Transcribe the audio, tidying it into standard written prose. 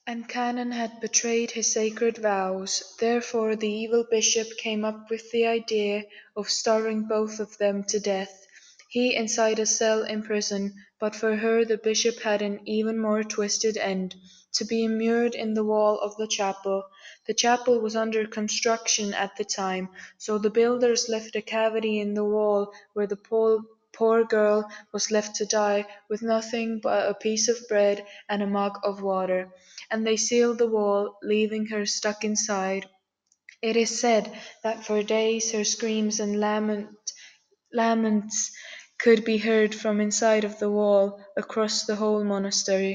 And Canon had betrayed his sacred vows, therefore the evil bishop came up with the idea of starving both of them to death, he inside a cell in prison, but for her the bishop had an even more twisted end, to be immured in the wall of the chapel. The chapel was under construction at the time, so the builders left a cavity in the wall where the poor girl was left to die with nothing but a piece of bread and a mug of water, and they sealed the wall, leaving her stuck inside. It is said that for days her screams and laments could be heard from inside of the wall across the whole monastery.